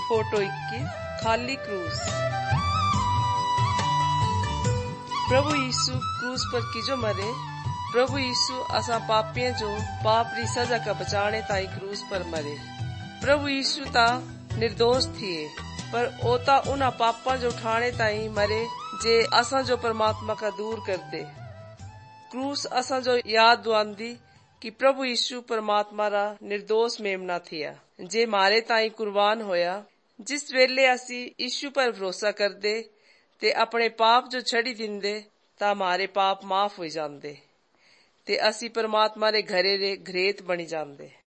Photo 21 खाली क्रूस। प्रभु यीशु क्रूस पर किजो मरे। प्रभु यीशु असा पापियों जो पाप री सजा का बचाने ताई क्रूस पर मरे। प्रभु यीशु ता निर्दोष थिए, पर ओता उना पापा जो उठाने ताई मरे जे असा जो परमात्मा का दूर कर दे। क्रूस असा जो याद दुआंदी कि प्रभु यीशु परमात्मा रा निर्दोष मेमना थिया जे मारे ताई कुर्बान होया। जिस वेले असी यीशु पर भरोसा करदे ते अपने पाप जो छड़ी दिंदे ता मारे पाप माफ हो जांदे ते असी परमात्मा रे घरे रे घरेत बनी जांदे।